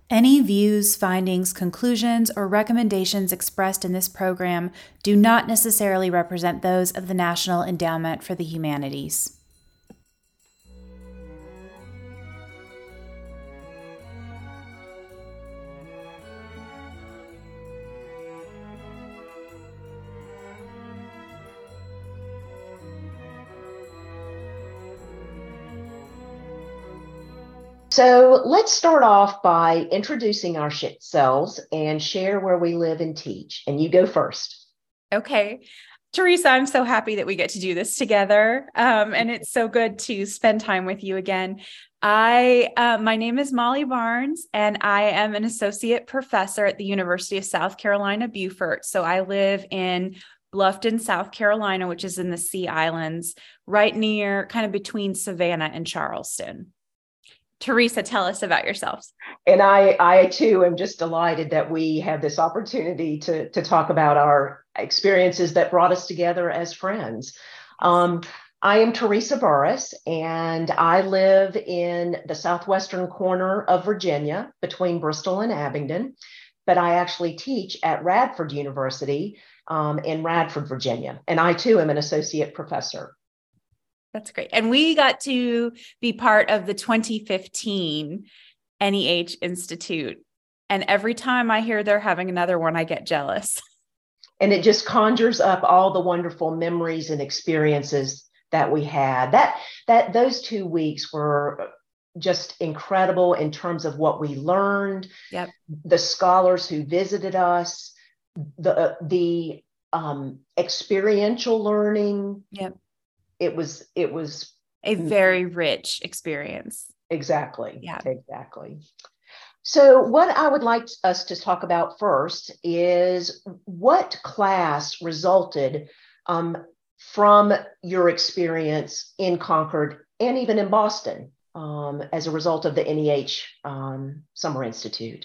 Any views, findings, conclusions, or recommendations expressed in this program do not necessarily represent those of the National Endowment for the Humanities. So let's start off by introducing ourselves and share where we live and teach. And you go first. Okay. Teresa, I'm so happy that we get to do this together. And it's so good to spend time with you again. My name is Molly Barnes, and I am an associate professor at the University of South Carolina, Beaufort. So I live in Bluffton, South Carolina, which is in the Sea Islands, right near, kind of between Savannah and Charleston. Teresa, tell us about yourselves. And I too am just delighted that we have this opportunity to talk about our experiences that brought us together as friends. I am Teresa Burris, and I live in the southwestern corner of Virginia between Bristol and Abingdon, but I actually teach at Radford University in Radford, Virginia. And I too am an associate professor. That's great. And we got to be part of the 2015 NEH Institute. And every time I hear they're having another one, I get jealous. And it just conjures up all the wonderful memories and experiences that we had. That those 2 weeks were just incredible in terms of what we learned. Yep. The scholars who visited us, the experiential learning. Yep. It was a very rich experience. Exactly. Yeah. Exactly. So what I would like us to talk about first is what class resulted from your experience in Concord and even in Boston as a result of the NEH Summer Institute.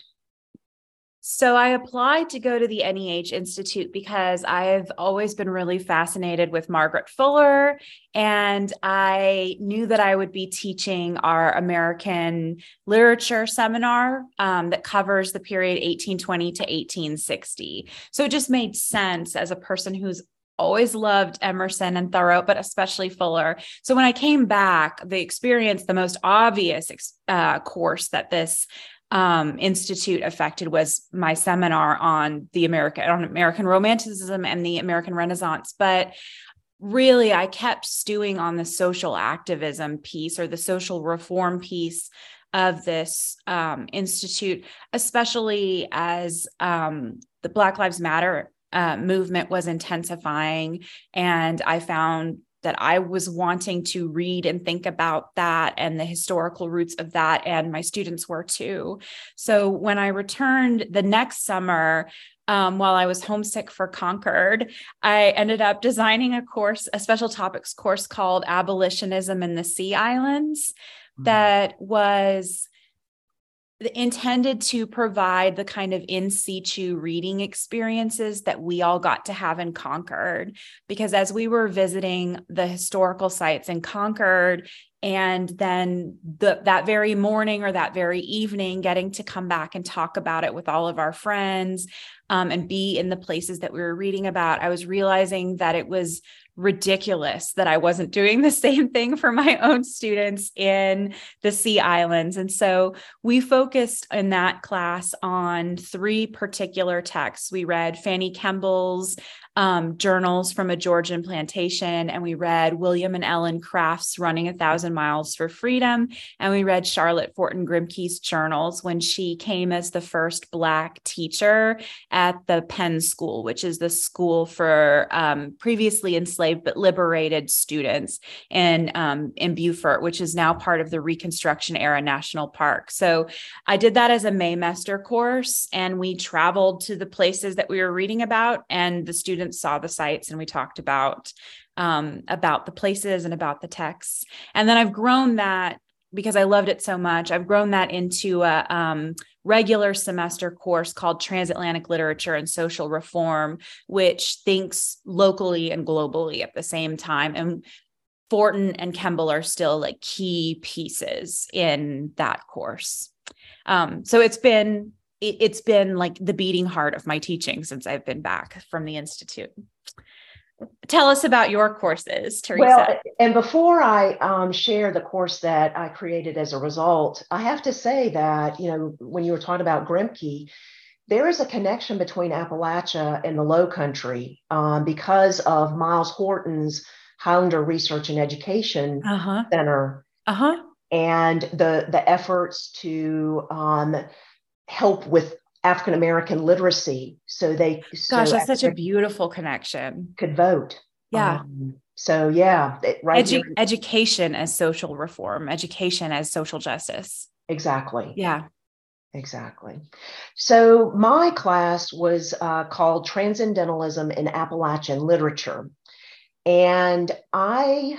So I applied to go to the NEH Institute because I've always been really fascinated with Margaret Fuller, and I knew that I would be teaching our American literature seminar that covers the period 1820 to 1860. So it just made sense as a person who's always loved Emerson and Thoreau, but especially Fuller. So when I came back, the most obvious course that this institute affected was my seminar on American Romanticism and the American Renaissance. But really, I kept stewing on the social activism piece or the social reform piece of this institute, especially as the Black Lives Matter movement was intensifying. And I found that I was wanting to read and think about that and the historical roots of that, and my students were too. So when I returned the next summer, while I was homesick for Concord, I ended up designing a special topics course called Abolitionism in the Sea Islands that was intended to provide the kind of in situ reading experiences that we all got to have in Concord. Because as we were visiting the historical sites in Concord, and then that very morning or that very evening, getting to come back and talk about it with all of our friends and be in the places that we were reading about, I was realizing that it was ridiculous that I wasn't doing the same thing for my own students in the Sea Islands. And so we focused in that class on 3 particular texts. We read Fanny Kemble's journals from a Georgian plantation, and we read William and Ellen Craft's Running 1,000 Miles for Freedom, and we read Charlotte Fortin Grimke's journals when she came as the first Black teacher at the Penn School, which is the school for previously enslaved but liberated students in Beaufort, which is now part of the Reconstruction Era National Park. So I did that as a Maymester course, and we traveled to the places that we were reading about, and the students saw the sites, and we talked about the places and about the texts. And then I've grown that, because I loved it so much, I've grown that into a regular semester course called Transatlantic Literature and Social Reform, which thinks locally and globally at the same time. And Fortin and Kemble are still like key pieces in that course. So it's been like the beating heart of my teaching since I've been back from the Institute. Tell us about your courses, Teresa. Well, and before I share the course that I created as a result, I have to say that, when you were talking about Grimke, there is a connection between Appalachia and the Low Country because of Miles Horton's Highlander Research and Education Center and the efforts to help with African American literacy, Gosh, that's such a beautiful connection. Could vote. Yeah. Education as social reform, education as social justice. Exactly. Yeah. Exactly. So my class was called Transcendentalism in Appalachian Literature. And I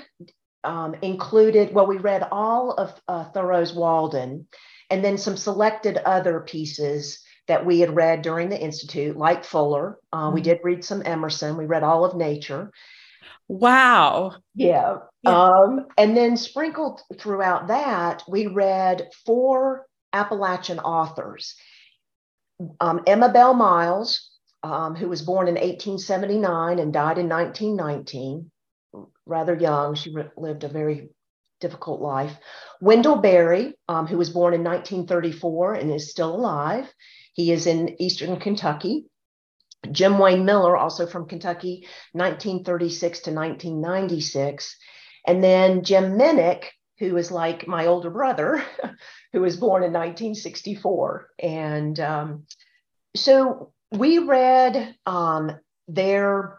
we read all of Thoreau's Walden and then some selected other pieces that we had read during the Institute, like Fuller. We did read some Emerson. We read all of Nature. Wow. Yeah. And then sprinkled throughout that, we read 4 Appalachian authors. Emma Bell Miles, who was born in 1879 and died in 1919, rather young. She lived a very difficult life. Wendell Berry, who was born in 1934 and is still alive. He is in Eastern Kentucky. Jim Wayne Miller, also from Kentucky, 1936 to 1996. And then Jim Minnick, who is like my older brother, who was born in 1964. And so we read their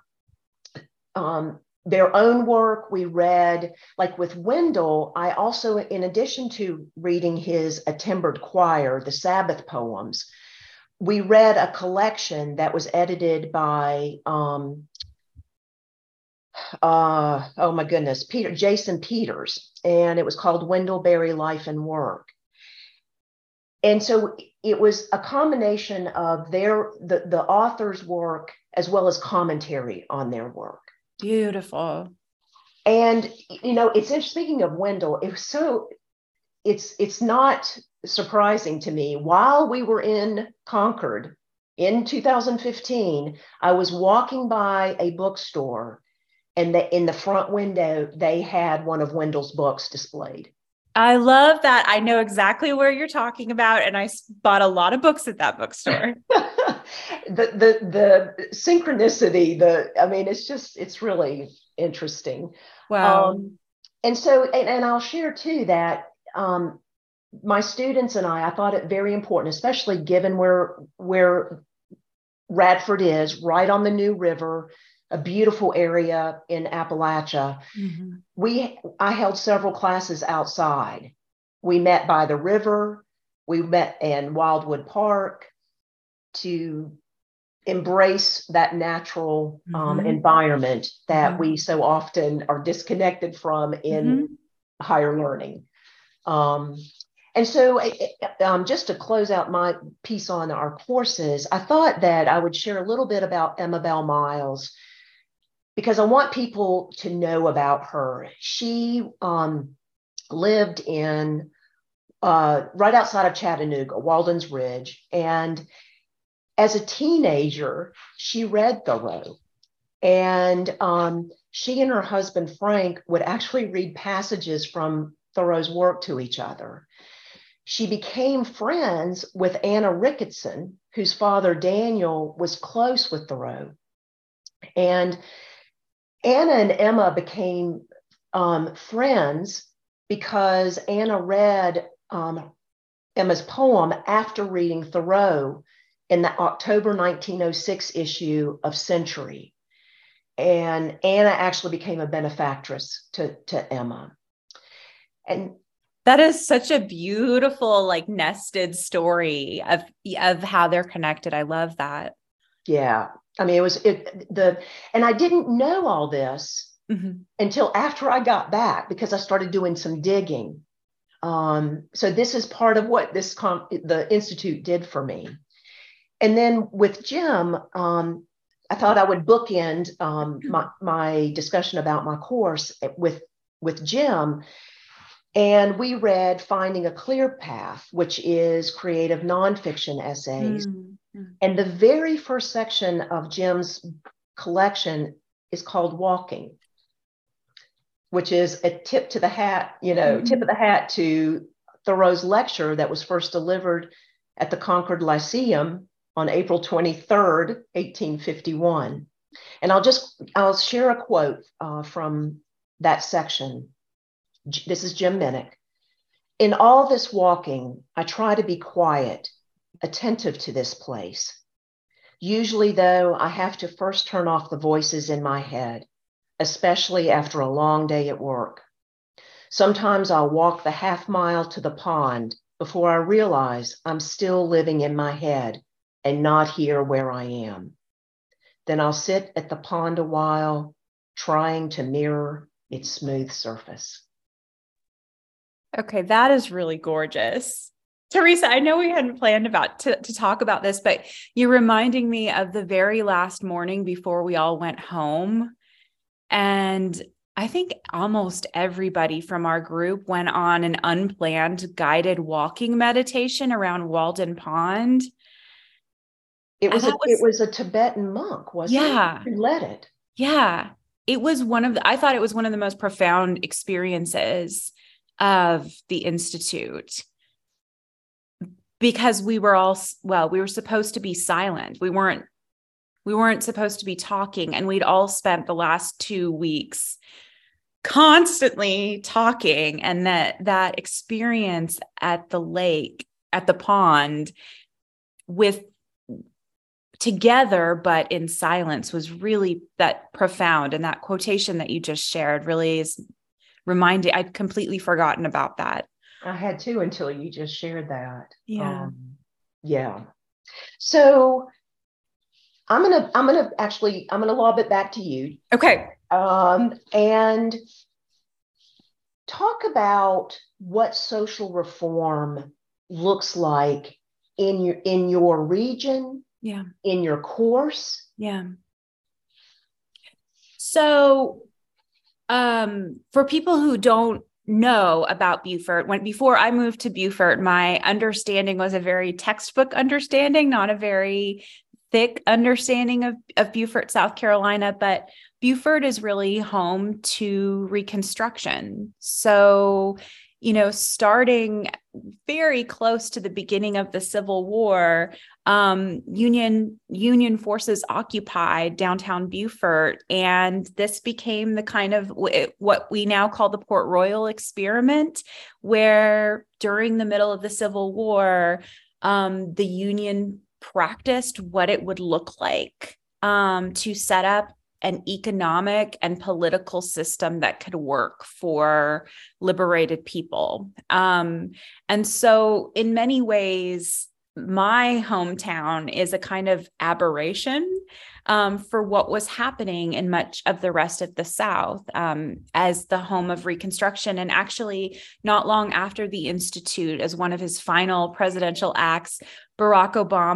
own work. We read, like with Wendell, I also, in addition to reading his A Timbered Choir, the Sabbath poems, we read a collection that was edited by, oh my goodness, Jason Peters, and it was called Wendell Berry Life and Work. And so it was a combination of the author's work as well as commentary on their work. Beautiful. And, it's interesting, speaking of Wendell, it's not surprising to me. While we were in Concord in 2015, I was walking by a bookstore, and in the front window, they had one of Wendell's books displayed. I love that. I know exactly where you're talking about, and I bought a lot of books at that bookstore. the synchronicity, it's really interesting. Wow. And so, and I'll share too that my students and I thought it very important, especially given where Radford is, right on the New River, a beautiful area in Appalachia. I held several classes outside. We met by the river. We met in Wildwood Park to embrace that natural environment that we so often are disconnected from in higher learning. And so just to close out my piece on our courses, I thought that I would share a little bit about Emma Bell Miles, because I want people to know about her. She lived in right outside of Chattanooga, Walden's Ridge. And as a teenager, she read Thoreau. And she and her husband, Frank, would actually read passages from Thoreau's work to each other. She became friends with Anna Ricketson, whose father, Daniel, was close with Thoreau. And Anna and Emma became friends because Anna read Emma's poem after reading Thoreau in the October 1906 issue of Century. And Anna actually became a benefactress to Emma. And that is such a beautiful, like, nested story of how they're connected. I love that. Yeah. I mean, and I didn't know all this until after I got back, because I started doing some digging. So this is part of what the Institute did for me. And then with Jim, I thought I would bookend my discussion about my course with Jim. And we read Finding a Clear Path, which is creative nonfiction essays. Mm-hmm. And the very first section of Jim's collection is called Walking, which is a tip to the hat, tip of the hat to Thoreau's lecture that was first delivered at the Concord Lyceum on April 23rd, 1851. And I'll share a quote from that section. This is Jim Minnick. In all this walking, I try to be quiet, attentive to this place. Usually, though, I have to first turn off the voices in my head, especially after a long day at work. Sometimes I'll walk the half mile to the pond before I realize I'm still living in my head and not here where I am. Then I'll sit at the pond a while, trying to mirror its smooth surface. Okay, that is really gorgeous. Teresa, I know we hadn't planned to talk about this, but you're reminding me of the very last morning before we all went home. And I think almost everybody from our group went on an unplanned guided walking meditation around Walden Pond. It was a Tibetan monk, wasn't it? Who led it? Yeah. It was I thought it was one of the most profound experiences of the Institute, because we were supposed to be silent. We weren't supposed to be talking. And we'd all spent the last 2 weeks constantly talking. And that experience at the lake, at the pond, together, but in silence, was really that profound. And that quotation that you just shared really is reminding. I'd completely forgotten about that. I had too, until you just shared that. Yeah. Yeah. So I'm gonna lob it back to you. Okay. And talk about what social reform looks like in your region. Yeah. In your course. Yeah. So, for people who don't know about Beaufort, before I moved to Beaufort, my understanding was a very textbook understanding, not a very thick understanding of Beaufort, South Carolina, but Beaufort is really home to Reconstruction. So, starting very close to the beginning of the Civil War, Union forces occupied downtown Beaufort, and this became the kind of what we now call the Port Royal experiment, where during the middle of the Civil War, the Union practiced what it would look like to set up an economic and political system that could work for liberated people. And so in many ways, my hometown is a kind of aberration for what was happening in much of the rest of the South as the home of Reconstruction. And actually, not long after the Institute, as one of his final presidential acts, Barack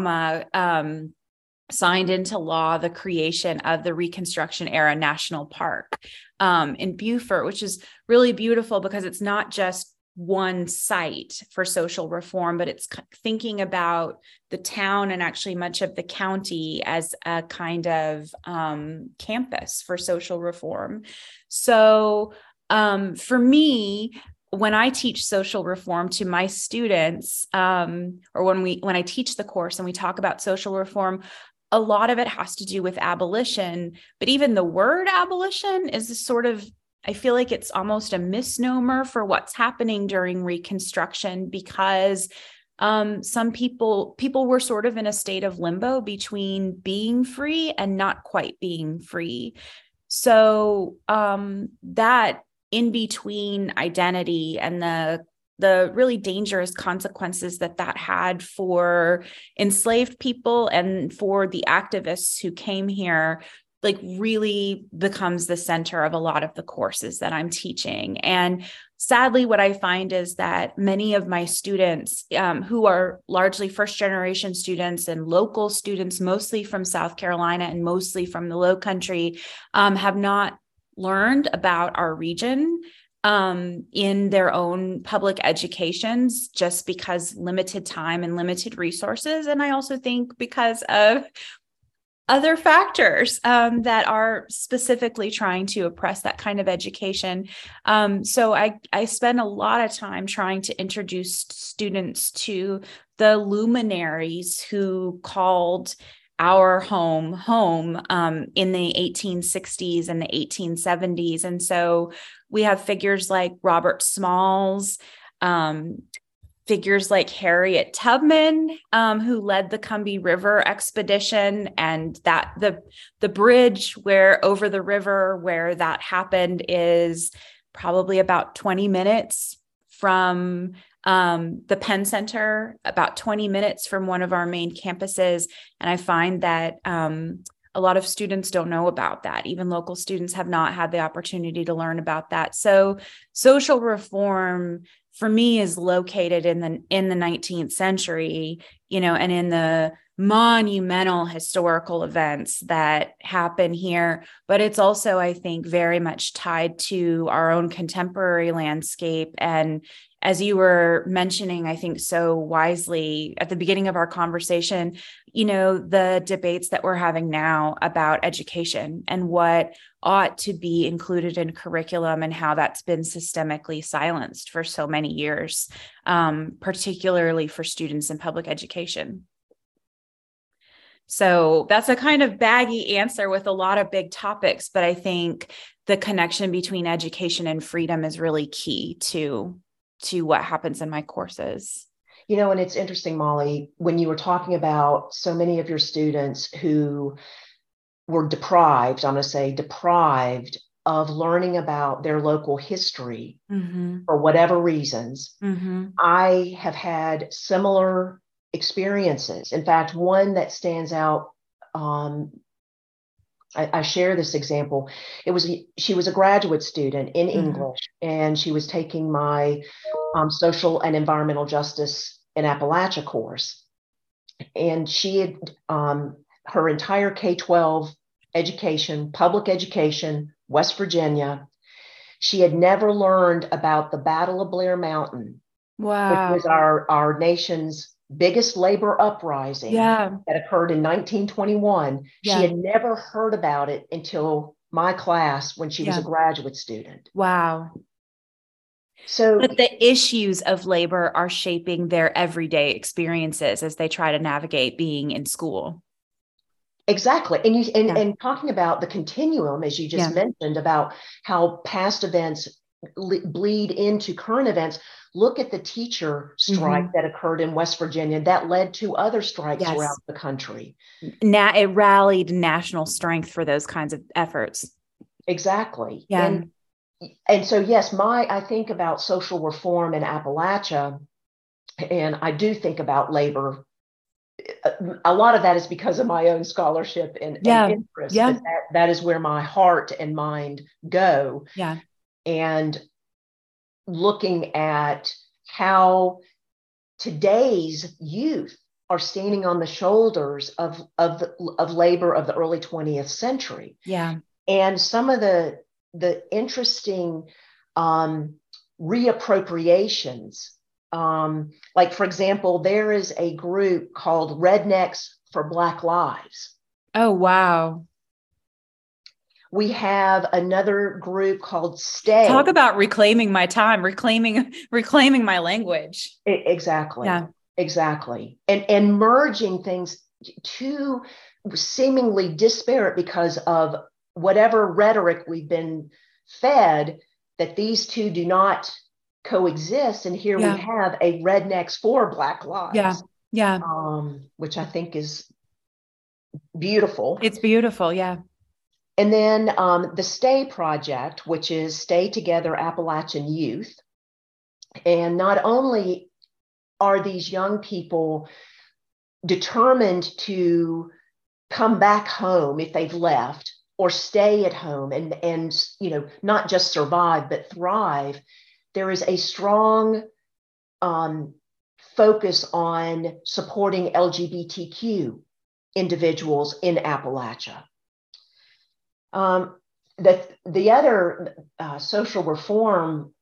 Obama signed into law the creation of the Reconstruction era National Park in Beaufort, which is really beautiful because it's not just one site for social reform, but it's thinking about the town and actually much of the county as a kind of campus for social reform. So for me, when I teach social reform to my students, or when I teach the course and we talk about social reform, a lot of it has to do with abolition, but even the word abolition is I feel like it's almost a misnomer for what's happening during Reconstruction, because some people were sort of in a state of limbo between being free and not quite being free. So that in between identity and the really dangerous consequences that had for enslaved people and for the activists who came here, like, really becomes the center of a lot of the courses that I'm teaching. And sadly, what I find is that many of my students, who are largely first-generation students and local students, mostly from South Carolina and mostly from the Lowcountry, have not learned about our region in their own public educations, just because limited time and limited resources. And I also think because of other factors that are specifically trying to oppress that kind of education. So I spend a lot of time trying to introduce students to the luminaries who called our home in the 1860s and the 1870s. And so we have figures like Robert Smalls, figures like Harriet Tubman, who led the Combahee River expedition, and that the bridge over the river where that happened is probably about 20 minutes from the Penn Center, about 20 minutes from one of our main campuses. And I find that a lot of students don't know about that. Even local students have not had the opportunity to learn about that. So social reform for me is located in the 19th century, and in the monumental historical events that happen here. But it's also, I think, very much tied to our own contemporary landscape. And as you were mentioning, I think so wisely at the beginning of our conversation, the debates that we're having now about education and what ought to be included in curriculum and how that's been systemically silenced for so many years, particularly for students in public education. So that's a kind of baggy answer with a lot of big topics, but I think the connection between education and freedom is really key to what happens in my courses. And it's interesting, Molly, when you were talking about so many of your students who were deprived of learning about their local history for whatever reasons. I have had similar experiences. In fact, one that stands out, I share this example. She was a graduate student in English, and she was taking my social and environmental justice in Appalachia course. And she had her entire K-12 education, public education, West Virginia. She had never learned about the Battle of Blair Mountain, which was our nation's biggest labor uprising that occurred in 1921. She had never heard about it until my class when she was a graduate student. Wow. But the issues of labor are shaping their everyday experiences as they try to navigate being in school. Exactly. And talking about the continuum, as you just mentioned, about how past events bleed into current events. Look at the teacher strike that occurred in West Virginia that led to other strikes around the country. It rallied national strength for those kinds of efforts. Exactly. Yeah. And so, yes, I think about social reform in Appalachia, and I do think about labor. A lot of that is because of my own scholarship and interest. But that is where my heart and mind go. Yeah. And looking at how today's youth are standing on the shoulders of labor of the early 20th century. Yeah. And some of the interesting reappropriations, like, for example, there is a group called Rednecks for Black Lives. Oh, wow. We have another group called Stay. Talk about reclaiming my time, reclaiming my language. Exactly. Yeah. Exactly. And merging things too seemingly disparate because of whatever rhetoric we've been fed, that these two do not coexist. And here we have a Rednecks for Black Lives. Yeah. Which I think is beautiful. It's beautiful. Yeah. And then the Stay Project, which is Stay Together Appalachian Youth. And not only are these young people determined to come back home if they've left, or stay at home and not just survive, but thrive, there is a strong focus on supporting LGBTQ individuals in Appalachia. The other social reform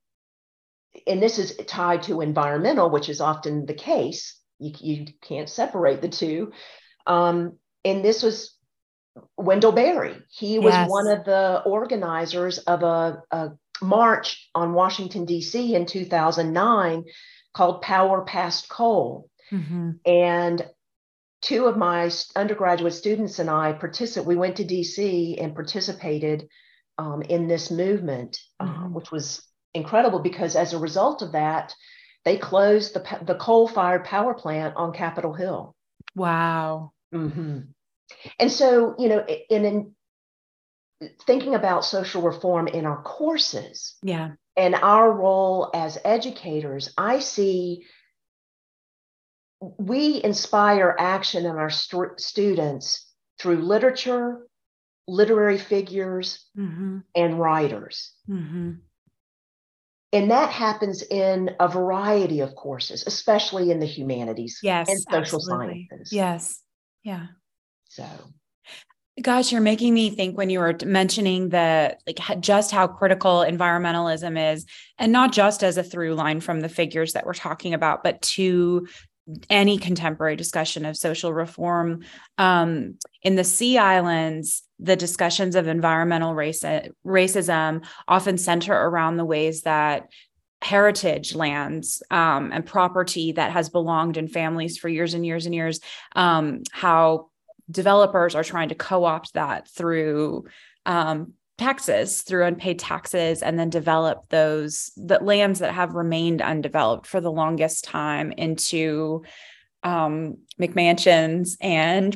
and this is tied to environmental, which is often the case. You can't separate the two. And this was Wendell Berry. He was one of the organizers of a march on Washington, D.C. in 2009 called Power Past Coal. Mm-hmm. And two of my undergraduate students and I we went to D.C. and participated in this movement, which was incredible because as a result of that, they closed the coal-fired power plant on Capitol Hill. Wow. Mm-hmm. And so, in thinking about social reform in our courses, and our role as educators, I see we inspire action in our students through literature, literary figures, and writers. And that happens in a variety of courses, especially in the humanities and social sciences. Yes. Yeah. So, gosh, you're making me think when you were mentioning just how critical environmentalism is, and not just as a through line from the figures that we're talking about, but to any contemporary discussion of social reform. In the Sea Islands, the discussions of environmental racism often center around the ways that heritage lands and property that has belonged in families for years and years and years, how developers are trying to co-opt that through taxes, through unpaid taxes, and then develop the lands that have remained undeveloped for the longest time into McMansions and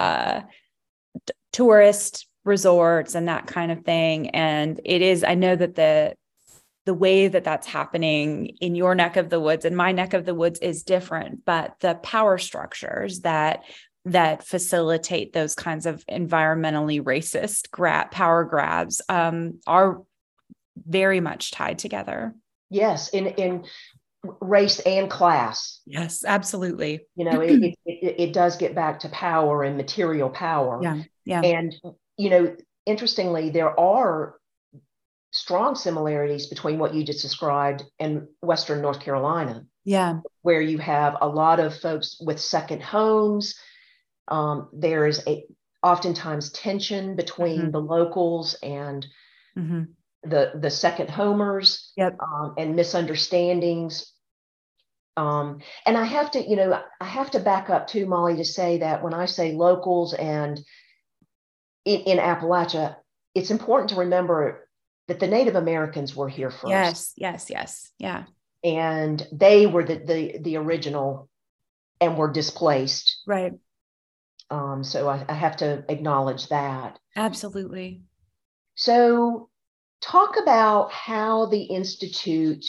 tourist resorts and that kind of thing. And I know that the way that that's happening in your neck of the woods and my neck of the woods is different, but the power structures that facilitate those kinds of environmentally racist power grabs are very much tied together. Yes, in race and class. Yes, absolutely. It does get back to power and material power. Yeah. And, interestingly, there are strong similarities between what you just described and Western North Carolina. Yeah. Where you have a lot of folks with second homes. There is oftentimes tension between the locals and the second homers, and misunderstandings. And I have to back up too, Molly, to say that when I say locals and in Appalachia, it's important to remember that the Native Americans were here first. Yes. Yeah. And they were the original and were displaced. Right. So I have to acknowledge that. Absolutely. So talk about how the Institute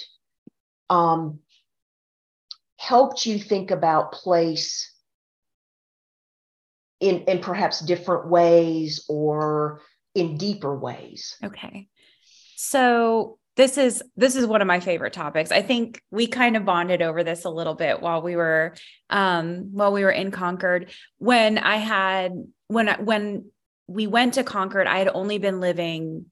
helped you think about place in perhaps different ways or in deeper ways. Okay. So this is one of my favorite topics. I think we kind of bonded over this a little bit while we were in Concord. When we went to Concord, I had only been living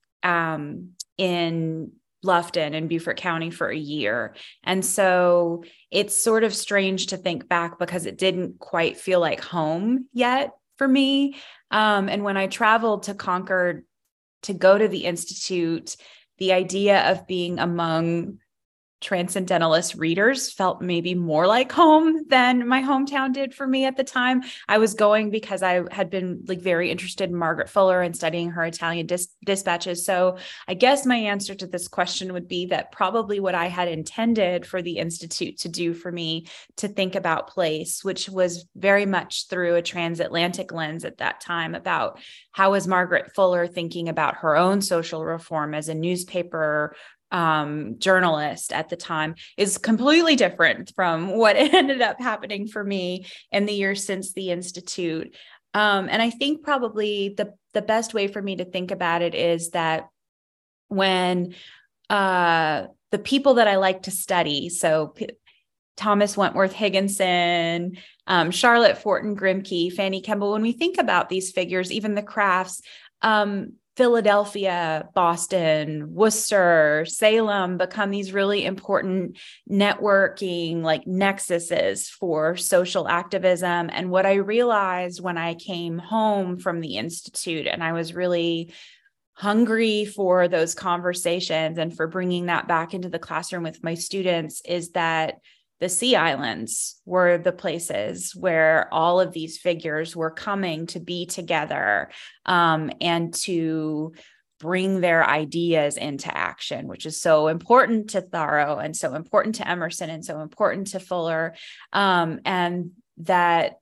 in Bluffton in Beaufort County for a year. And so it's sort of strange to think back because it didn't quite feel like home yet for me. And when I traveled to Concord to go to the Institute, the idea of being among transcendentalist readers felt maybe more like home than my hometown did for me at the time. I was going because I had been very interested in Margaret Fuller and studying her Italian dispatches. So I guess my answer to this question would be that probably what I had intended for the Institute to do for me to think about place, which was very much through a transatlantic lens at that time about how was Margaret Fuller thinking about her own social reform as a newspaper journalist at the time, is completely different from what ended up happening for me in the years since the Institute. And I think probably the best way for me to think about it is that when the people that I like to study, so Thomas Wentworth Higginson, Charlotte Fortin Grimke, Fanny Kemble, when we think about these figures, even the Crafts, Philadelphia, Boston, Worcester, Salem become these really important networking like nexuses for social activism. And what I realized when I came home from the Institute and I was really hungry for those conversations and for bringing that back into the classroom with my students is that the Sea Islands were the places where all of these figures were coming to be together and to bring their ideas into action, which is so important to Thoreau and so important to Emerson and so important to Fuller. And that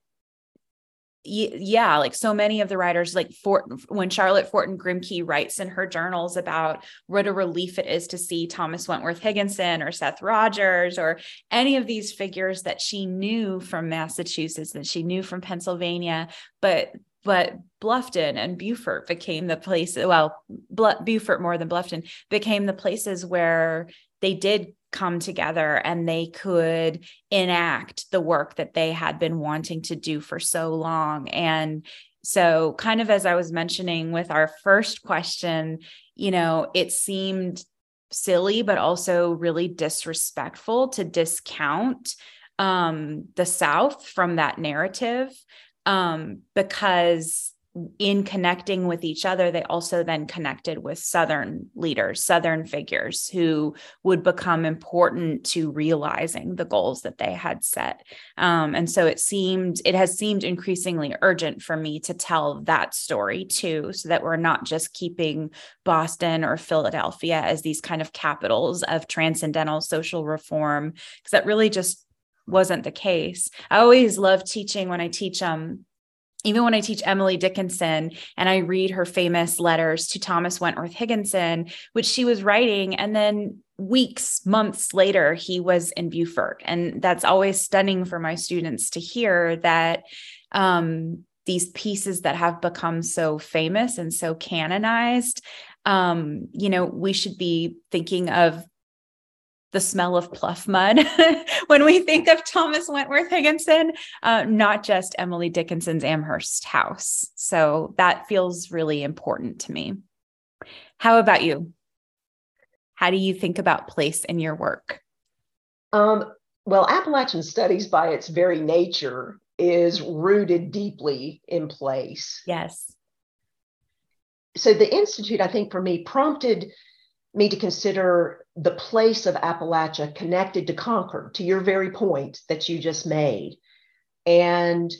like so many of the writers, like when Charlotte Fortin Grimke writes in her journals about what a relief it is to see Thomas Wentworth Higginson or Seth Rogers or any of these figures that she knew from Massachusetts, that she knew from Pennsylvania, but Bluffton and Beaufort became the place, Beaufort more than Bluffton became the places where they did come together and they could enact the work that they had been wanting to do for so long. And so kind of as I was mentioning with our first question, it seemed silly, but also really disrespectful to discount the South from that narrative because in connecting with each other, they also then connected with Southern leaders, Southern figures who would become important to realizing the goals that they had set. And so it has seemed increasingly urgent for me to tell that story too, so that we're not just keeping Boston or Philadelphia as these kind of capitals of transcendental social reform, because that really just wasn't the case. I always love teaching when I teach even when I teach Emily Dickinson and I read her famous letters to Thomas Wentworth Higginson, which she was writing, and then weeks, months later, he was in Beaufort. And that's always stunning for my students to hear that these pieces that have become so famous and so canonized, we should be thinking of the smell of pluff mud when we think of Thomas Wentworth Higginson, not just Emily Dickinson's Amherst house. So that feels really important to me. How about you? How do you think about place in your work? Well, Appalachian Studies by its very nature is rooted deeply in place. Yes. So the Institute, I think for me, prompted me to consider the place of Appalachia connected to Concord, to your very point that you just made. And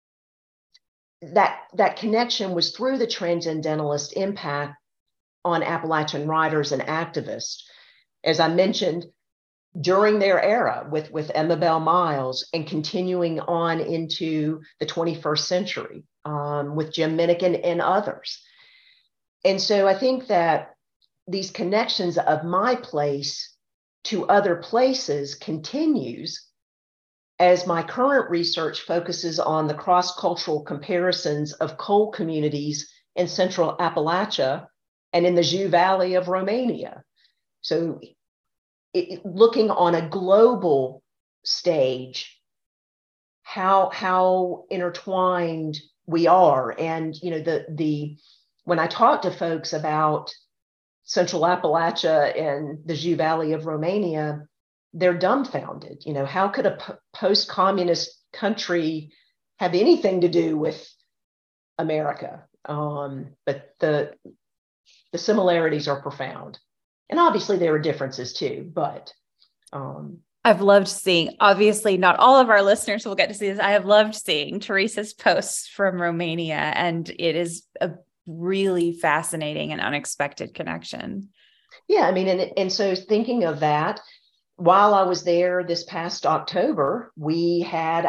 that connection was through the transcendentalist impact on Appalachian writers and activists. As I mentioned, during their era with Emma Bell Miles and continuing on into the 21st century with Jim Minnick and others. And so I think that these connections of my place to other places continues as my current research focuses on the cross-cultural comparisons of coal communities in central Appalachia and in the Jiu Valley of Romania. So looking on a global stage, how intertwined we are. And when I talk to folks about Central Appalachia and the Jiu Valley of Romania, they're dumbfounded. How could a post-communist country have anything to do with America? But the similarities are profound. And obviously there are differences too, but I've loved seeing, obviously not all of our listeners will get to see this. I have loved seeing Teresa's posts from Romania, and it is a really fascinating and unexpected connection. Yeah, I mean, and so thinking of that, while I was there this past October, we had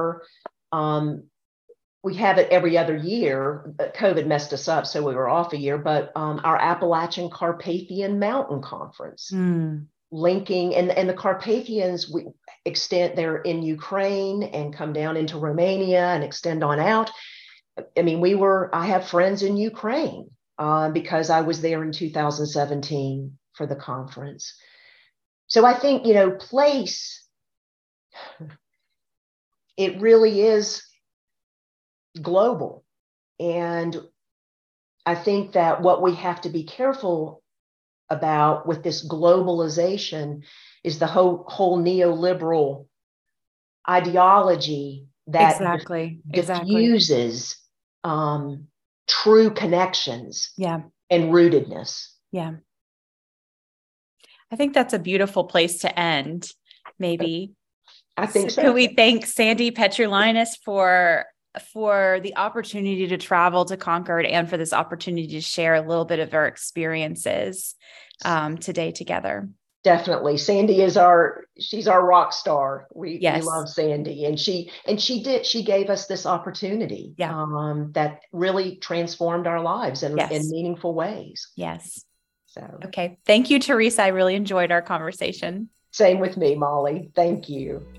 we have it every other year. COVID messed us up, so we were off a year, but our Appalachian Carpathian Mountain Conference, linking, and the Carpathians extend, they're in Ukraine and come down into Romania and extend on out. I mean, I have friends in Ukraine because I was there in 2017 for the conference. So I think, place, it really is global. And I think that what we have to be careful about with this globalization is the whole neoliberal ideology that Exactly. diffuses true connections Yeah. and rootedness. Yeah. I think that's a beautiful place to end, maybe. I think So can so. we thank Sandy Petrulinus for the opportunity to travel to Concord and for this opportunity to share a little bit of our experiences today together. Definitely. Sandy is she's our rock star. We love Sandy, and she gave us this opportunity that really transformed our lives in meaningful ways. Yes. So, okay. Thank you, Teresa. I really enjoyed our conversation. Same with me, Molly. Thank you.